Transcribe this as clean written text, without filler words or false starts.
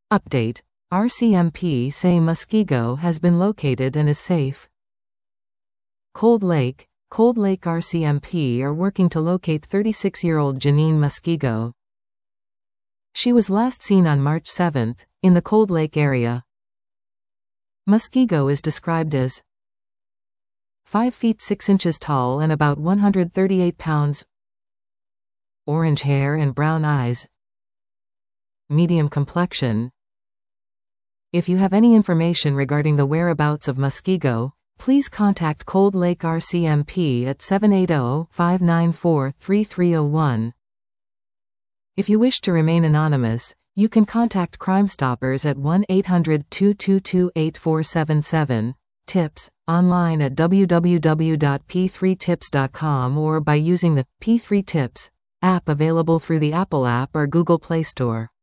Update. RCMP say Muskego has been located and is safe. Cold Lake RCMP are working to locate 36-year-old Janine Muskego. She was last seen on March 7, in the Cold Lake area. Muskego is described as 5 feet 6 inches tall and about 138 pounds. Orange hair and brown eyes. Medium complexion. If you have any information regarding the whereabouts of Muskego, please contact Cold Lake RCMP at 780-594-3301. If you wish to remain anonymous, you can contact Crime Stoppers at 1-800-222-8477, tips, online at www.p3tips.com or by using the P3 Tips app available through the Apple app or Google Play Store.